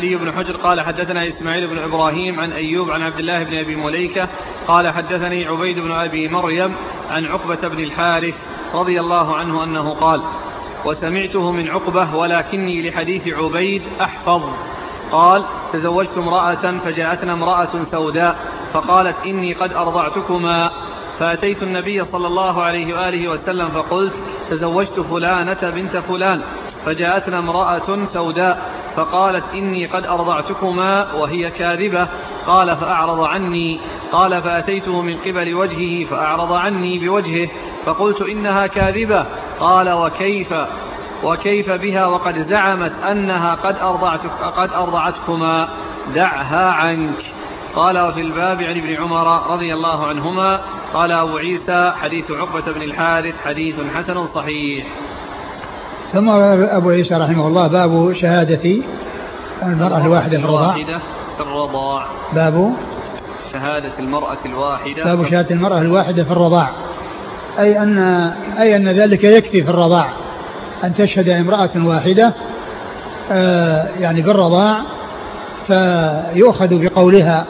علي بن حجر قال حدثنا إسماعيل بن إبراهيم عن أيوب عن عبد الله بن أبي مليكة قال حدثني عبيد بن أبي مريم عن عقبة بن الحارث رضي الله عنه أنه قال: وسمعته من عقبة ولكني لحديث عبيد أحفظ. قال: تزوجت امرأة فجاءتنا امرأة سوداء فقالت: إني قد أرضعتكما، فأتيت النبي صلى الله عليه وآله وسلم فقلت: تزوجت فلانة بنت فلان، فجاءتنا امرأة سوداء فقالت: إني قد أرضعتكما، وهي كاذبة. قال: فأعرض عني. قال: فأتيته من قبل وجهه فأعرض عني بوجهه فقلت: إنها كاذبة. قال: وكيف بها وقد زعمت أنها قد أرضعتكما، دعها عنك. قال: وفي الباب عن ابن عمر رضي الله عنهما. قال أبو عيسى: حديث عقبة بن الحارث حديث حسن صحيح. ثم أبو عيسى رحمه الله باب شهادة المرأة الواحدة في الرضاع. باب شهادة المرأة الواحدة. باب شهادة المرأة الواحدة في الرضاع، أي أن ذلك يكفي في الرضاع، أن تشهد امرأة واحدة يعني في الرضاع فيؤخذ بقولها.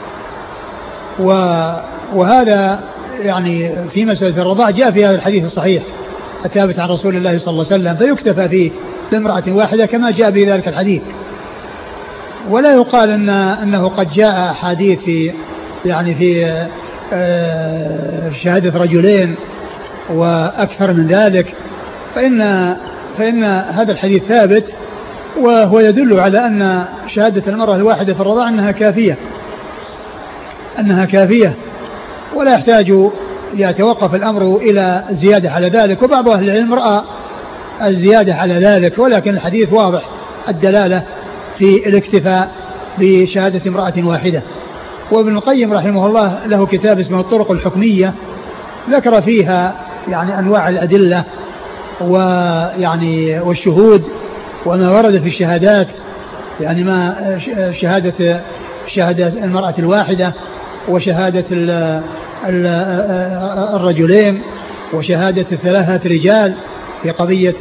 وهذا يعني في مسألة الرضاع جاء في هذا الحديث الصحيح الثابت عن رسول الله صلى الله عليه وسلم، فيكتفى فيه بامرأة واحدة كما جاء في ذلك الحديث. ولا يقال أنه قد جاء حديث في شهادة رجلين وأكثر من ذلك، فإن هذا الحديث ثابت، وهو يدل على أن شهادة المرأة الواحدة في الرضاع أنها كافية ولا يحتاج يتوقف الأمر إلى زيادة على ذلك. وبعض أهل العلم رأى الزيادة على ذلك، ولكن الحديث واضح الدلالة في الاكتفاء بشهادة امرأة واحدة. وابن القيم رحمه الله له كتاب اسمه الطرق الحكمية، ذكر فيها يعني أنواع الأدلة والشهود وما ورد في الشهادات، يعني ما شهادة المرأة الواحدة وشهادة الرجلين وشهادة الثلاثة رجال في قضية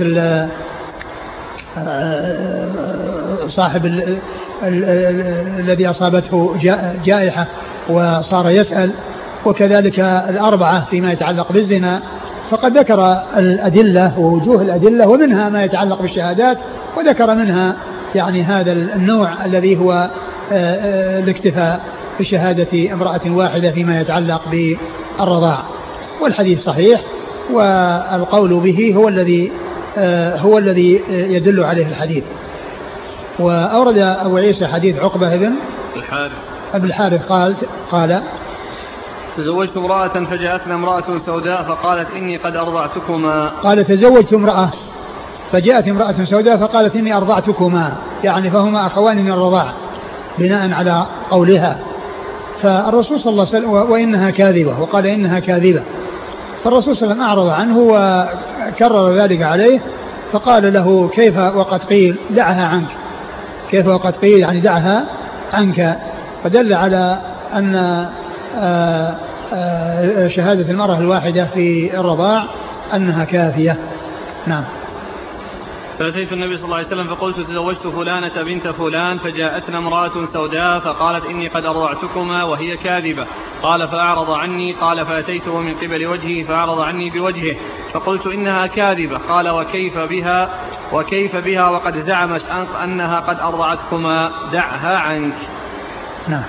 صاحب الذي أصابته جائحة وصار يسأل، وكذلك الأربعة فيما يتعلق بالزنا. فقد ذكر الأدلة ووجوه الأدلة، ومنها ما يتعلق بالشهادات، وذكر منها يعني هذا النوع الذي هو الاكتفاء بشهادة امرأة واحدة فيما يتعلق بالرضاع. والحديث صحيح، والقول به هو الذي يدل عليه الحديث. وأورد أبو عيسى حديث عقبة بن الحارث قال: تزوجت امرأة فجاءتنا امرأة سوداء فقالت: إني قد أرضعتكما. قال: تزوجت امرأة فجاءت امرأة سوداء فقالت: إني أرضعتكما، يعني فهما أخوان من الرضاع بناء على قولها. فالرسول صلى الله عليه وسلم وإنها كاذبة، وقال إنها كاذبة، فالرسول صلى الله عليه وسلم أعرض عنه وكرر ذلك عليه، فقال له: كيف وقد قيل دعها عنك، كيف وقد قيل يعني دعها عنك. فدل على أن شهادة المرأة الواحدة في الرضاع أنها كافية. نعم. فأتيت النبي صلى الله عليه وسلم فقلت: تزوجت فلانة بنت فلان، فجاءتنا امرأة سوداء فقالت: إني قد أرضعتكما، وهي كاذبة. قال: فأعرض عني. قال: فأتيته من قبل وجهه فأعرض عني بوجهه فقلت: إنها كاذبة. قال: وكيف بها وقد زعمت أنها قد أرضعتكما، دعها عنك. نعم.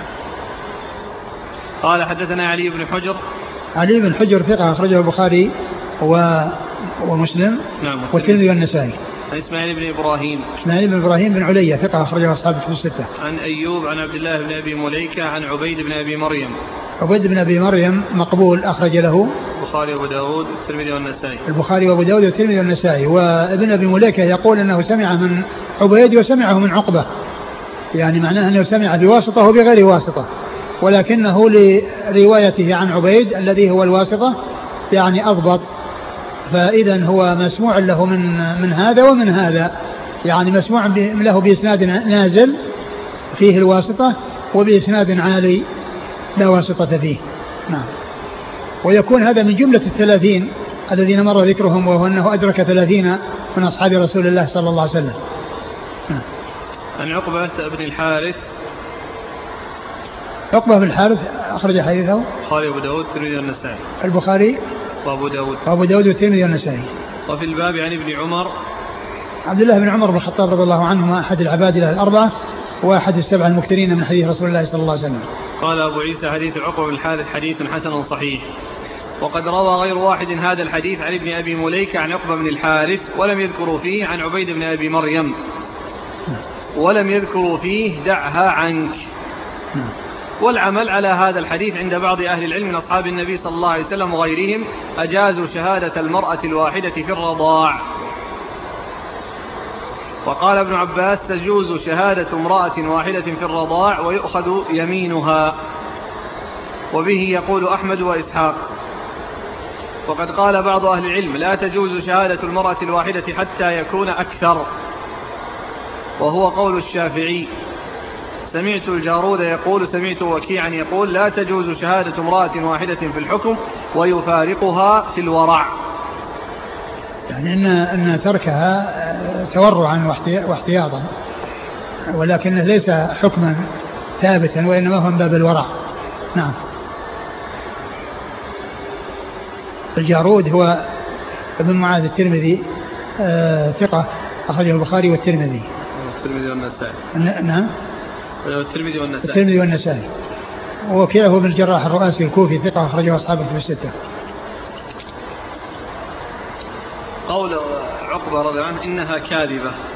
قال: حدثنا علي بن حجر. علي بن حجر ثقة أخرجه البخاري ومسلم والترمذي والنسائي. عن إسماعيل بن إبراهيم بن علية ثقة أخرجه أصحاب الكتب الستة. عن أيوب عن عبد الله بن أبي مليكة عن عبيد بن أبي مريم. عبيد بن أبي مريم مقبول، أخرج له البخاري وأبو داود والترمذي والنسائي. البخاري وأبو داود والترمذي والنسائي. وابن أبي مليكة يقول أنه سمع من عبيد وسمعه من عقبة، يعني معناه أنه سمع بواسطة وبغير واسطة، ولكنه لروايته عن عبيد الذي هو الواسطة يعني أضبط. فإذا هو مسموع له من هذا ومن هذا، يعني مسموع له بإسناد نازل فيه الواسطة، وبإسناد عالي لا واسطة فيه. نعم. ويكون هذا من جملة 30 الذين مر ذكرهم، وهو أنه أدرك 30 من أصحاب رسول الله صلى الله عليه وسلم. نعم. عن عقبة بن الحارث. عقبة بن الحارث أخرج حديثه البخاري وأبو داود والترمذي والنسائي. البخاري وأبو داود والترمذي والنسائي. وفي الباب عن ابن عمر عبد الله بن عمر بن الخطاب رضي الله عنهما أحد العبادلة الأربعة وأحد السبع المكثرين من حديث رسول الله صلى الله عليه وسلم. قال أبو عيسى حديث عقبة بن الحارث حديث حسن صحيح. وقد روى غير واحد هذا الحديث عن ابن أبي مليكة عن عقبة بن الحارث ولم يذكروا فيه عن عبيد بن أبي مريم ولم يذكروا فيه دعها عنك. والعمل على هذا الحديث عند بعض أهل العلم من أصحاب النبي صلى الله عليه وسلم وغيرهم أجازوا شهادة المرأة الواحدة في الرضاع. وقال ابن عباس تجوز شهادة امرأة واحدة في الرضاع ويؤخذ يمينها، وبه يقول أحمد وإسحاق. وقد قال بعض أهل العلم لا تجوز شهادة المرأة الواحدة حتى يكون أكثر، وهو قول الشافعي. سمعت الجارود يقول سمعت وكيعا يقول لا تجوز شهادة امرأة واحدة في الحكم ويفارقها في الورع، يعني أن تركها تورعا واحتياطا، ولكنه ليس حكما ثابتا وإنما هو من باب الورع. نعم. الجارود هو ابن معاذ الترمذي ثقة أخرجه البخاري والترمذي والنسائي. نعم. الترمذي والنسائي. وكيع هو ابن الجراح الرؤاسي الكوفي ثقة أخرجه أصحاب الكتب الستة. قول عقبة رضي الله عنه إنها كاذبة